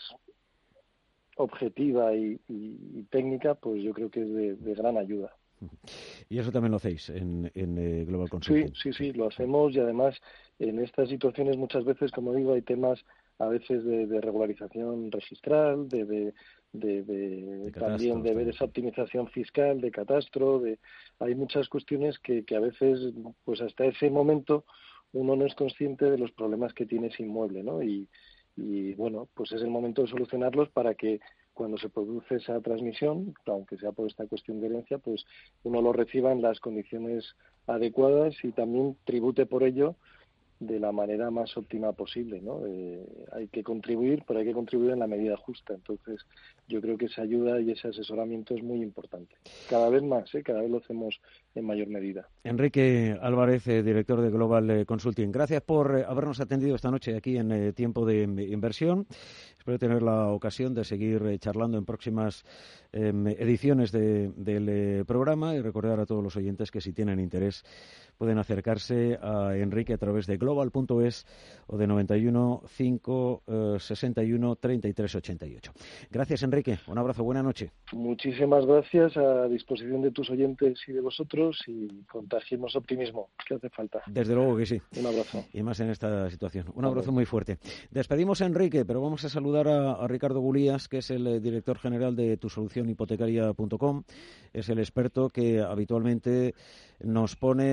objetiva y, y, y técnica, pues yo creo que es de, de gran ayuda. Y eso también lo hacéis en, en eh, Global Consulting. Sí, sí, sí, lo hacemos y además en estas situaciones muchas veces, como digo, hay temas a veces de, de regularización registral, de, de, de, de, de también de ver esa optimización fiscal, de catastro, de hay muchas cuestiones que, que a veces, pues hasta ese momento uno no es consciente de los problemas que tiene ese inmueble, ¿no? Y, y bueno, pues es el momento de solucionarlos para que cuando se produce esa transmisión, aunque sea por esta cuestión de herencia, pues uno lo reciba en las condiciones adecuadas y también tribute por ello de la manera más óptima posible, ¿no? Eh, hay que contribuir, pero hay que contribuir en la medida justa. Entonces, yo creo que esa ayuda y ese asesoramiento es muy importante. Cada vez más, ¿eh? Cada vez lo hacemos en mayor medida. Enrique Álvarez, eh, director de Global eh, Consulting. Gracias por eh, habernos atendido esta noche aquí en eh, Tiempo de Inversión. Espero tener la ocasión de seguir eh, charlando en próximas eh, ediciones de, del eh, programa y recordar a todos los oyentes que si tienen interés pueden acercarse a Enrique a través de global punto es o de noventa y uno, cinco, sesenta y uno, treinta y tres, ochenta y ocho. Gracias, Enrique. Un abrazo. Buena noche. Muchísimas gracias, a disposición de tus oyentes y de vosotros, y contagiemos optimismo, que hace falta. Desde luego que sí. Un abrazo. Y más en esta situación. Un abrazo Amén. Muy fuerte. Despedimos a Enrique, pero vamos a saludar a, a Ricardo Gulías, que es el eh, director general de tu solución hipotecaria punto com. Es el experto que habitualmente nos pone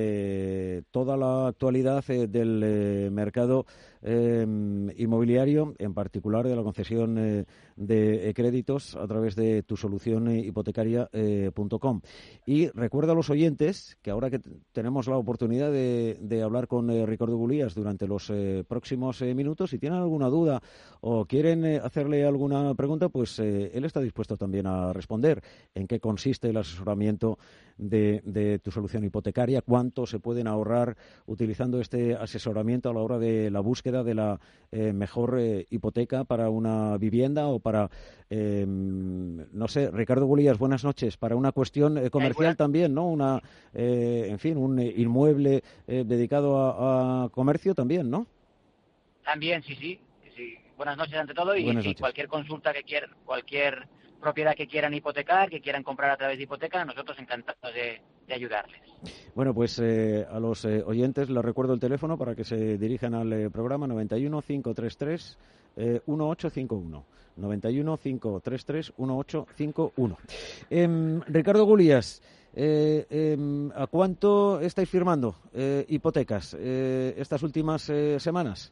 eh, toda la actualidad eh, del eh, mercado eh, inmobiliario, en particular de la concesión eh, de eh, créditos a través de tu solución hipotecaria punto com. Y recuerda a los oyentes que ahora que t- tenemos la oportunidad de, de hablar con eh, Ricardo Gulías durante los eh, próximos eh, minutos, si tienen alguna duda o quieren eh, hacerle alguna pregunta, pues eh, él está dispuesto también a responder en qué consiste el asesoramiento de, de tu solución hipotecaria, cuánto se pueden ahorrar utilizando este asesoramiento a la hora de la búsqueda de la eh, mejor eh, hipoteca para una vivienda o para, eh, no sé, Ricardo Gulías, buenas noches, para una cuestión eh, comercial también, ¿no? Una, eh, en fin, un eh, inmueble eh, dedicado a, a comercio también, ¿no? También, sí, sí, sí. Buenas noches ante todo y, y cualquier consulta que quieran, cualquier propiedad que quieran hipotecar, que quieran comprar a través de hipoteca, nosotros encantados de, de ayudarles. Bueno, pues eh, a los eh, oyentes les recuerdo el teléfono para que se dirijan al eh, programa noventa y uno, cinco treinta y tres, uno ocho cinco uno. noventa y uno, cinco treinta y tres, uno ocho cinco uno. Eh, Ricardo Gulías, eh, eh, ¿a cuánto estáis firmando eh, hipotecas eh, estas últimas eh, semanas?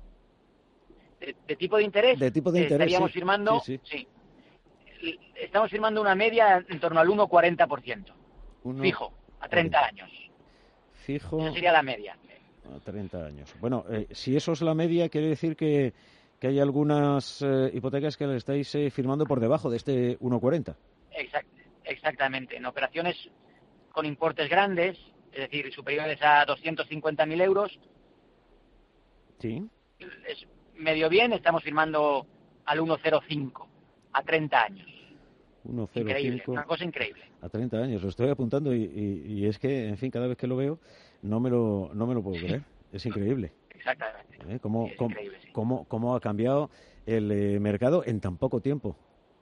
De, de tipo de interés. De tipo de interés, estaríamos sí. firmando, sí, sí. sí. Estamos firmando una media en torno al uno coma cuarenta por ciento. Uno, fijo, a treinta cuarenta. Años. Fijo. Esa sería la media. A treinta años. Bueno, eh, si eso es la media, quiere decir que, que hay algunas eh, hipotecas que le estáis eh, firmando por debajo de este uno coma cuarenta. Exact, exactamente. En operaciones con importes grandes, es decir, superiores a doscientos cincuenta mil euros. Sí. Es medio bien, estamos firmando al uno coma cero cinco. A treinta años. uno coma cero cinco. Increíble, una cosa increíble. A treinta años, lo estoy apuntando y, y, y es que, en fin, cada vez que lo veo no me lo, no me lo puedo creer. Es increíble. Exactamente. ¿Eh? ¿Cómo, es cómo, increíble, sí. cómo, cómo ha cambiado el eh, mercado en tan poco tiempo?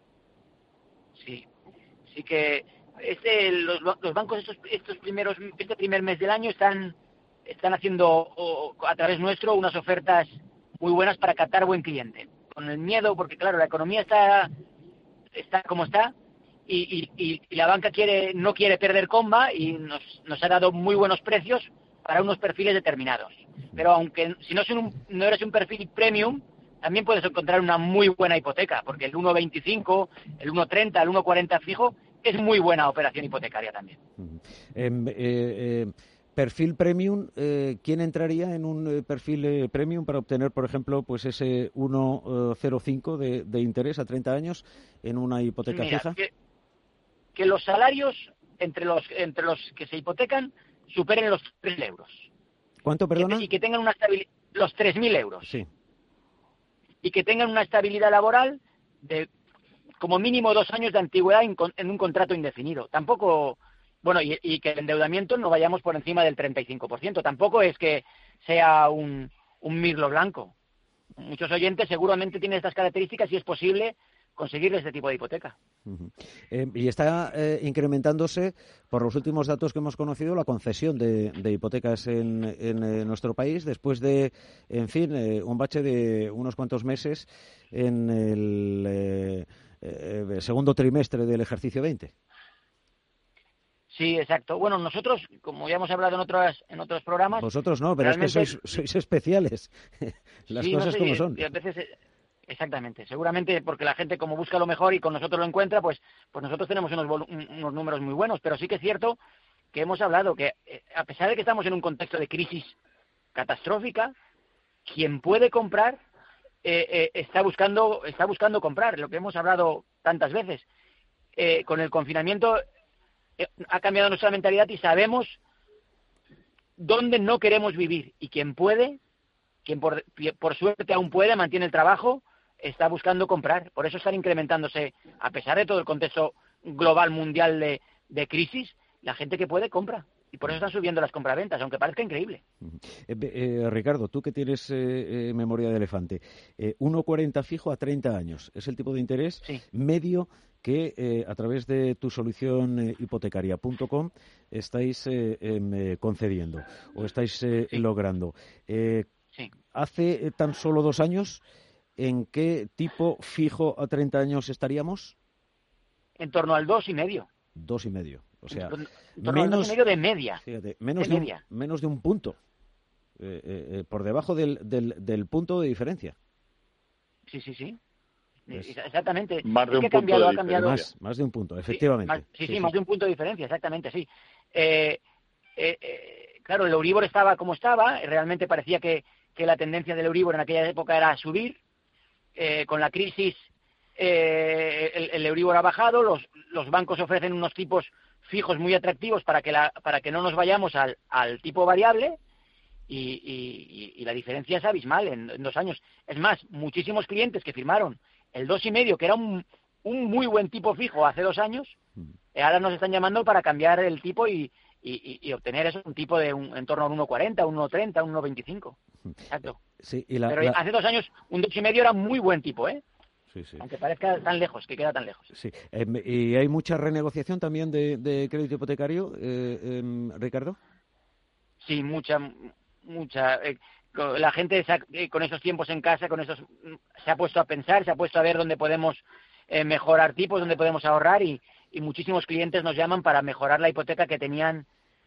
Sí, sí que este, los, los bancos estos, estos primeros, este primer mes del año están, están haciendo o, a través nuestro unas ofertas muy buenas para captar buen cliente. Con el miedo, porque claro, la economía está está como está y, y, y la banca quiere no quiere perder comba y nos, nos ha dado muy buenos precios para unos perfiles determinados. Pero aunque si no, son un, no eres un perfil premium, también puedes encontrar una muy buena hipoteca, porque el uno coma veinticinco, el uno coma treinta, el uno coma cuarenta fijo es muy buena operación hipotecaria también. Eh, eh, eh... Perfil premium, eh, ¿quién entraría en un eh, perfil eh, premium para obtener, por ejemplo, pues ese uno coma cero cinco de, de interés a treinta años en una hipoteca Mira, fija? Que, que los salarios entre los entre los que se hipotecan superen los tres mil euros. ¿Cuánto, perdona? Que, y que tengan una estabilidad, los tres mil euros. Sí. y que tengan una estabilidad laboral de como mínimo dos años de antigüedad en un contrato indefinido. Tampoco, bueno, y, y que el endeudamiento no vayamos por encima del treinta y cinco por ciento. Tampoco es que sea un, un mirlo blanco. Muchos oyentes seguramente tienen estas características y es posible conseguir este tipo de hipoteca. Uh-huh. Eh, y está eh, incrementándose, por los últimos datos que hemos conocido, la concesión de, de hipotecas en, en eh, nuestro país, después de, en fin, eh, un bache de unos cuantos meses en el eh, eh, segundo trimestre del ejercicio veinte. Sí, exacto. Bueno, nosotros, como ya hemos hablado en otros en otros programas... Vosotros no, pero realmente... es que sois, sois especiales. Las sí, cosas no sé, como son. Y a veces... Exactamente, seguramente porque la gente como busca lo mejor y con nosotros lo encuentra, pues pues nosotros tenemos unos, unos números muy buenos, pero sí que es cierto que hemos hablado que eh, a pesar de que estamos en un contexto de crisis catastrófica, quien puede comprar eh, eh, está buscando está buscando comprar, lo que hemos hablado tantas veces. Eh, con el confinamiento eh, ha cambiado nuestra mentalidad y sabemos dónde no queremos vivir, y quien puede, quien por, por suerte aún puede, mantiene el trabajo, está buscando comprar. Por eso están incrementándose, a pesar de todo el contexto global mundial de, de crisis, la gente que puede compra. Y por eso están subiendo las compraventas, aunque parezca increíble. Eh, eh, Ricardo, tú que tienes eh, eh, memoria de elefante, eh, uno coma cuarenta fijo a treinta años. Es el tipo de interés sí. medio que eh, a través de tu solución eh, hipotecaria punto com estáis eh, eh, concediendo o estáis eh, sí. logrando. Eh, sí. Hace eh, tan solo dos años, ¿en qué tipo fijo a treinta años estaríamos? En torno al dos y medio. Dos y medio. O sea, en torno menos, al dos y medio de media. Fíjate, menos de, de, media. Un, menos de un punto. Eh, eh, por debajo del, del, del punto de diferencia. Sí, sí, sí. Es, Exactamente. Más de es un que punto cambiado, de ha cambiado. Más, más de un punto, efectivamente. Sí, más, sí, sí, sí, sí, sí, más de un punto de diferencia, exactamente, sí. Eh, eh, eh, claro, el Euribor estaba como estaba, realmente parecía que, que la tendencia del Euribor en aquella época era a subir. Eh, con la crisis eh, el, el Euribor ha bajado, los, los bancos ofrecen unos tipos fijos muy atractivos para que, la, para que no nos vayamos al, al tipo variable y, y, y la diferencia es abismal en, en dos años. Es más, muchísimos clientes que firmaron el dos y medio, que era un, un muy buen tipo fijo hace dos años, eh, ahora nos están llamando para cambiar el tipo y, y, y obtener eso, un tipo de un, en torno a un uno cuarenta, un uno treinta, un uno veinticinco. Exacto. Sí, y la, Pero la... hace dos años un dos y medio era muy buen tipo, ¿eh? Sí, sí. Aunque parezca tan lejos, que queda tan lejos. Sí. Eh, ¿Y hay mucha renegociación también de, de crédito hipotecario, eh, eh, Ricardo? Sí, mucha, mucha. Eh, la gente eh, con esos tiempos en casa, con esos, se ha puesto a pensar, se ha puesto a ver dónde podemos eh, mejorar tipos, dónde podemos ahorrar y, y muchísimos clientes nos llaman para mejorar la hipoteca que tenían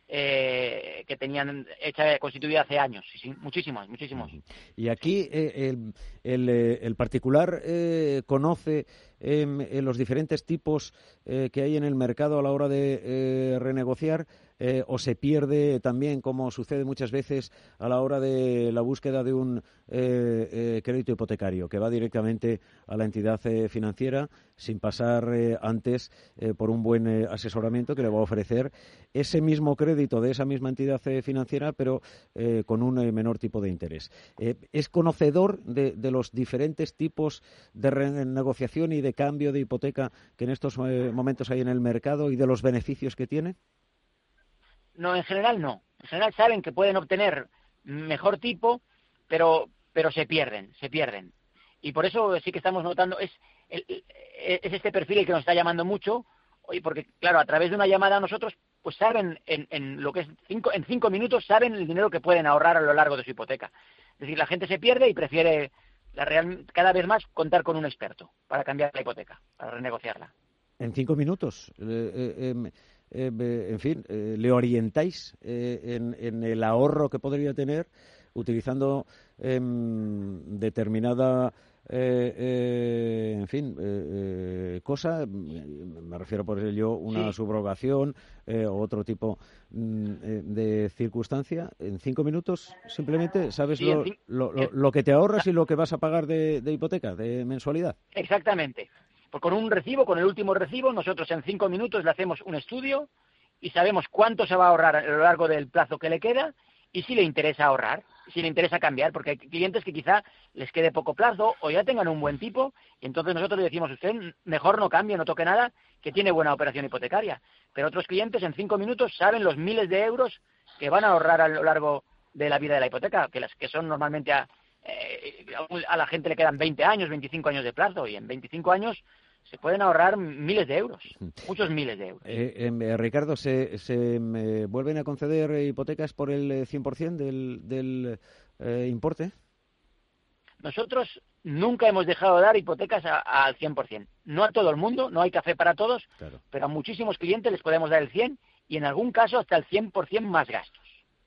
Eh, que tenían hecha constituida hace años, sí, sí, muchísimos, muchísimos. Y aquí eh, el, el, el particular eh, conoce eh, los diferentes tipos eh, que hay en el mercado a la hora de eh, renegociar, eh, o se pierde también, como sucede muchas veces a la hora de la búsqueda de un eh, eh, crédito hipotecario, que va directamente a la entidad eh, financiera sin pasar eh, antes eh, por un buen eh, asesoramiento que le va a ofrecer ese mismo crédito de esa misma entidad eh, financiera, pero eh, con un eh, menor tipo de interés. Eh, ¿Es conocedor de, de los diferentes tipos de renegociación y de cambio de hipoteca que en estos eh, momentos hay en el mercado y de los beneficios que tiene? No, en general no. En general saben que pueden obtener mejor tipo, pero pero se pierden, se pierden. Y por eso sí que estamos notando, es, el, es este perfil el que nos está llamando mucho, porque claro, a través de una llamada nosotros pues saben en, en lo que es cinco, en cinco minutos saben el dinero que pueden ahorrar a lo largo de su hipoteca. Es decir, la gente se pierde y prefiere la real, cada vez más contar con un experto para cambiar la hipoteca, para renegociarla. En cinco minutos. Eh, eh, eh, eh, en fin, eh, le orientáis eh, en, en el ahorro que podría tener utilizando eh, determinada Eh, eh, en fin, eh, eh, cosa, me refiero por ello una sí. subrogación eh, o otro tipo mm, de circunstancia. En cinco minutos simplemente sabes sí, lo, cinco, lo, lo, lo que te ahorras y lo que vas a pagar de, de hipoteca, de mensualidad. Exactamente. Pues con un recibo, con el último recibo, nosotros en cinco minutos le hacemos un estudio y sabemos cuánto se va a ahorrar a lo largo del plazo que le queda y si le interesa ahorrar, si le interesa cambiar, porque hay clientes que quizá les quede poco plazo o ya tengan un buen tipo, y entonces nosotros le decimos, usted mejor no cambie, no toque nada, que tiene buena operación hipotecaria. Pero otros clientes en cinco minutos saben los miles de euros que van a ahorrar a lo largo de la vida de la hipoteca, que las que son normalmente a, eh, a la gente le quedan veinte años, veinticinco años de plazo, y en veinticinco años se pueden ahorrar miles de euros, muchos miles de euros. Eh, eh, Ricardo, ¿se, se eh, vuelven a conceder hipotecas por el cien por ciento del, del eh, importe? Nosotros nunca hemos dejado de dar hipotecas al cien por ciento. No a todo el mundo, no hay café para todos, claro, pero a muchísimos clientes les podemos dar el cien y en algún caso hasta el cien por ciento más gastos.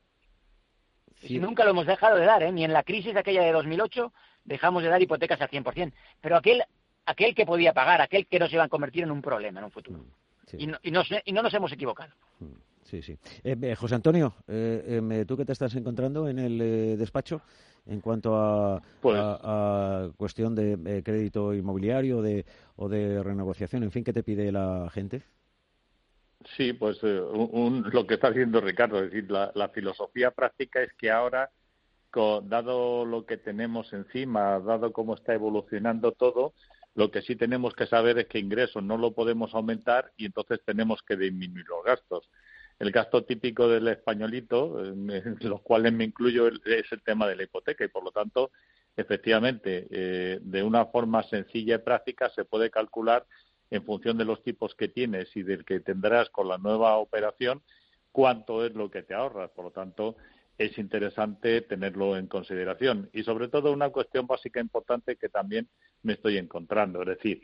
Sí. Y nunca lo hemos dejado de dar, ¿eh? Ni en la crisis aquella de dos mil ocho dejamos de dar hipotecas al cien por ciento. Pero aquel aquel que podía pagar, aquel que no se iba a convertir en un problema en un futuro. Sí. Y, no, y, no, y no nos hemos equivocado. Sí, sí. Eh, eh, José Antonio, eh, eh, ¿tú qué te estás encontrando en el eh, despacho en cuanto a, pues, a, a cuestión de eh, crédito inmobiliario de, o de renegociación? En fin, ¿qué te pide la gente? Sí, pues eh, un, un, lo que está haciendo Ricardo, es decir, la, la filosofía práctica es que ahora, con, dado lo que tenemos encima, dado cómo está evolucionando todo, lo que sí tenemos que saber es que ingresos no lo podemos aumentar y entonces tenemos que disminuir los gastos. El gasto típico del españolito, en los cuales me incluyo, es el tema de la hipoteca y, por lo tanto, efectivamente, eh, de una forma sencilla y práctica se puede calcular en función de los tipos que tienes y del que tendrás con la nueva operación, cuánto es lo que te ahorras. Por lo tanto, es interesante tenerlo en consideración. Y sobre todo una cuestión básica importante que también me estoy encontrando. Es decir,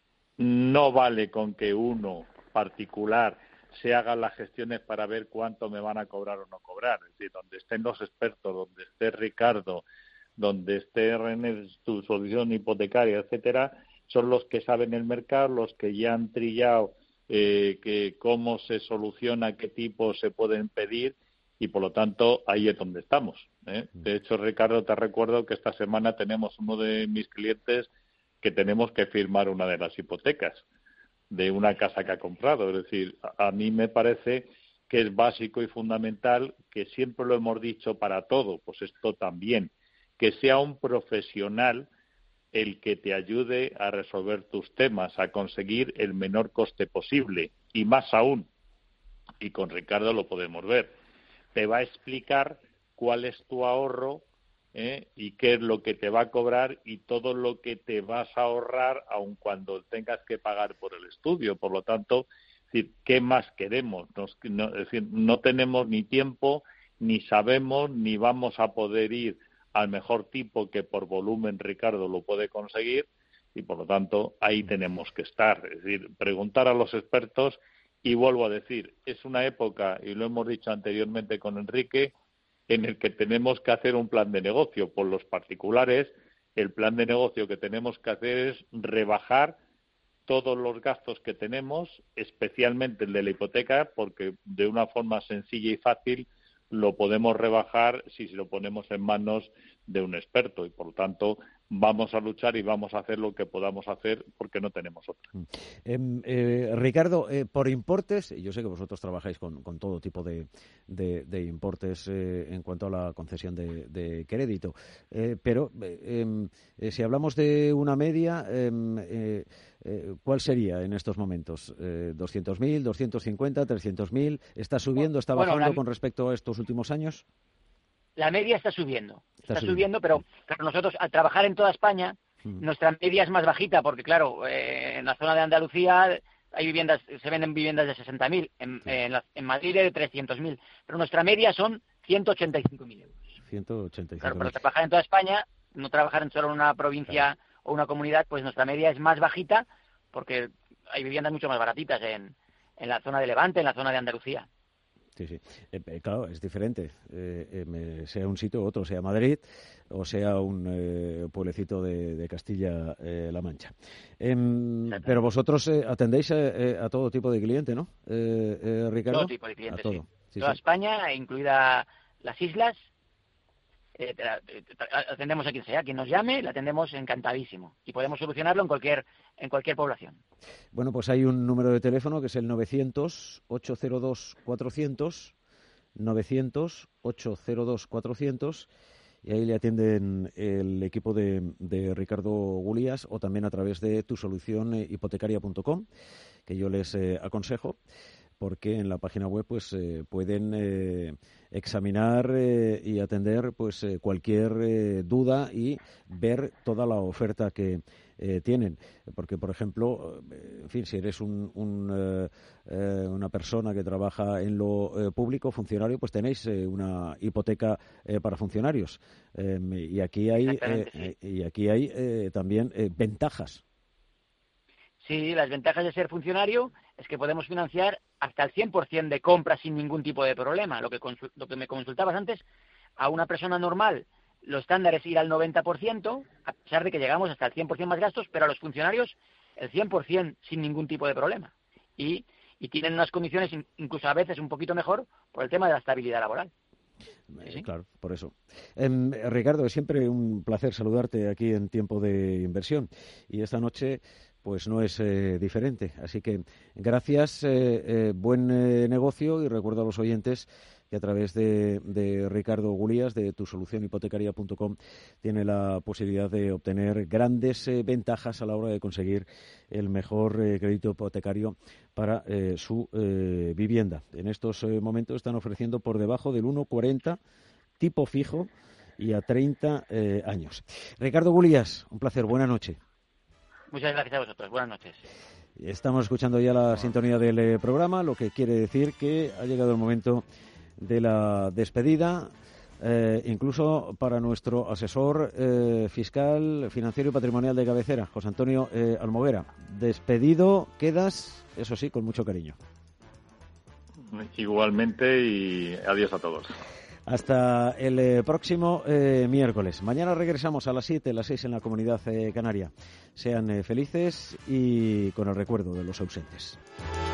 no vale con que uno particular se haga las gestiones para ver cuánto me van a cobrar o no cobrar. Es decir, donde estén los expertos, donde esté Ricardo, donde esté René, tu solución hipotecaria, etcétera, son los que saben el mercado, los que ya han trillado eh, que cómo se soluciona, qué tipos se pueden pedir, y por lo tanto ahí es donde estamos, ¿eh? De hecho, Ricardo, te recuerdo que esta semana tenemos uno de mis clientes que tenemos que firmar una de las hipotecas de una casa que ha comprado. Es decir, a, a mí me parece que es básico y fundamental, que siempre lo hemos dicho para todo, pues esto también, que sea un profesional el que te ayude a resolver tus temas, a conseguir el menor coste posible, y más aún, y con Ricardo lo podemos ver, te va a explicar cuál es tu ahorro, ¿eh? Y qué es lo que te va a cobrar y todo lo que te vas a ahorrar, aun cuando tengas que pagar por el estudio. Por lo tanto, es decir, ¿qué más queremos? Nos, no, es decir, no tenemos ni tiempo, ni sabemos, ni vamos a poder ir al mejor tipo que por volumen Ricardo lo puede conseguir, y por lo tanto ahí tenemos que estar. Es decir, preguntar a los expertos. Y vuelvo a decir, es una época, y lo hemos dicho anteriormente con Enrique, en el que tenemos que hacer un plan de negocio. Por los particulares, el plan de negocio que tenemos que hacer es rebajar todos los gastos que tenemos, especialmente el de la hipoteca, porque de una forma sencilla y fácil lo podemos rebajar si lo ponemos en manos de un experto, y por lo tanto vamos a luchar y vamos a hacer lo que podamos hacer porque no tenemos otra. Eh, eh, Ricardo, eh, por importes, yo sé que vosotros trabajáis con, con todo tipo de, de, de importes eh, en cuanto a la concesión de, de crédito, eh, pero eh, eh, si hablamos de una media, eh, eh, eh, ¿cuál sería en estos momentos? Eh, ¿doscientos mil, doscientos cincuenta, trescientos mil? ¿Está subiendo, está bajando bueno, la... con respecto a estos últimos años? La media está subiendo, está, está subiendo. subiendo, pero claro, nosotros al trabajar en toda España, mm. nuestra media es más bajita, porque claro, eh, en la zona de Andalucía hay viviendas, se venden viviendas de sesenta mil, en, sí. en, en Madrid de trescientos mil, pero nuestra media son ciento ochenta y cinco mil euros. ciento ochenta y cinco claro, pero trabajar en toda España, no trabajar en solo una provincia claro. o una comunidad, pues nuestra media es más bajita, porque hay viviendas mucho más baratitas en, en la zona de Levante, en la zona de Andalucía. Sí, sí. Eh, eh, claro, es diferente, eh, eh, sea un sitio u otro, sea Madrid o sea un eh, pueblecito de, de Castilla-La eh, Mancha. Eh, pero vosotros eh, atendéis a, a todo tipo de cliente, ¿no, eh, eh, Ricardo? Todo tipo de cliente, a todo. sí. sí Toda sí. España, incluida las islas. Eh, atendemos a quien sea, quien nos llame, le atendemos encantadísimo y podemos solucionarlo en cualquier en cualquier población. Bueno, pues hay un número de teléfono que es el novecientos, ochocientos dos, cuatrocientos, novecientos, ochocientos dos, cuatrocientos, y ahí le atienden el equipo de, de Ricardo Gulías, o también a través de tu solución hipotecaria punto com, que yo les eh, aconsejo, porque en la página web pues eh, pueden eh, examinar eh, y atender pues eh, cualquier eh, duda y ver toda la oferta que eh, tienen, porque por ejemplo, eh, en fin, si eres un, un, eh, eh, una persona que trabaja en lo eh, público, funcionario, pues tenéis eh, una hipoteca eh, para funcionarios, eh, y aquí hay eh, sí. y aquí hay eh, también eh, ventajas. Sí, las ventajas de ser funcionario es que podemos financiar hasta el cien por ciento de compra sin ningún tipo de problema. Lo que, consul- lo que me consultabas antes, a una persona normal, lo estándar es ir al noventa por ciento, a pesar de que llegamos hasta el cien por ciento más gastos, pero a los funcionarios el cien por ciento sin ningún tipo de problema. Y, y tienen unas condiciones incluso a veces un poquito mejor por el tema de la estabilidad laboral. Eh, ¿Sí? Claro, por eso. Eh, Ricardo, es siempre un placer saludarte aquí en Tiempo de Inversión. Y esta noche pues no es eh, diferente. Así que gracias, eh, eh, buen eh, negocio, y recuerdo a los oyentes que a través de, de Ricardo Gulías, de tu solución hipotecaria punto com, tiene la posibilidad de obtener grandes eh, ventajas a la hora de conseguir el mejor eh, crédito hipotecario para eh, su eh, vivienda. En estos eh, momentos están ofreciendo por debajo del uno coma cuarenta tipo fijo y a treinta eh, años. Ricardo Gulías, un placer, buena noche. Muchas gracias a vosotros. Buenas noches. Estamos escuchando ya la sintonía del eh, programa, lo que quiere decir que ha llegado el momento de la despedida, eh, incluso para nuestro asesor eh, fiscal, financiero y patrimonial de cabecera, José Antonio eh, Almoguera. Despedido, quedas, eso sí, con mucho cariño. Igualmente, y adiós a todos. Hasta el eh, próximo eh, miércoles. Mañana regresamos a las siete, las seis en la Comunidad eh, Canaria. Sean eh, felices y con el recuerdo de los ausentes.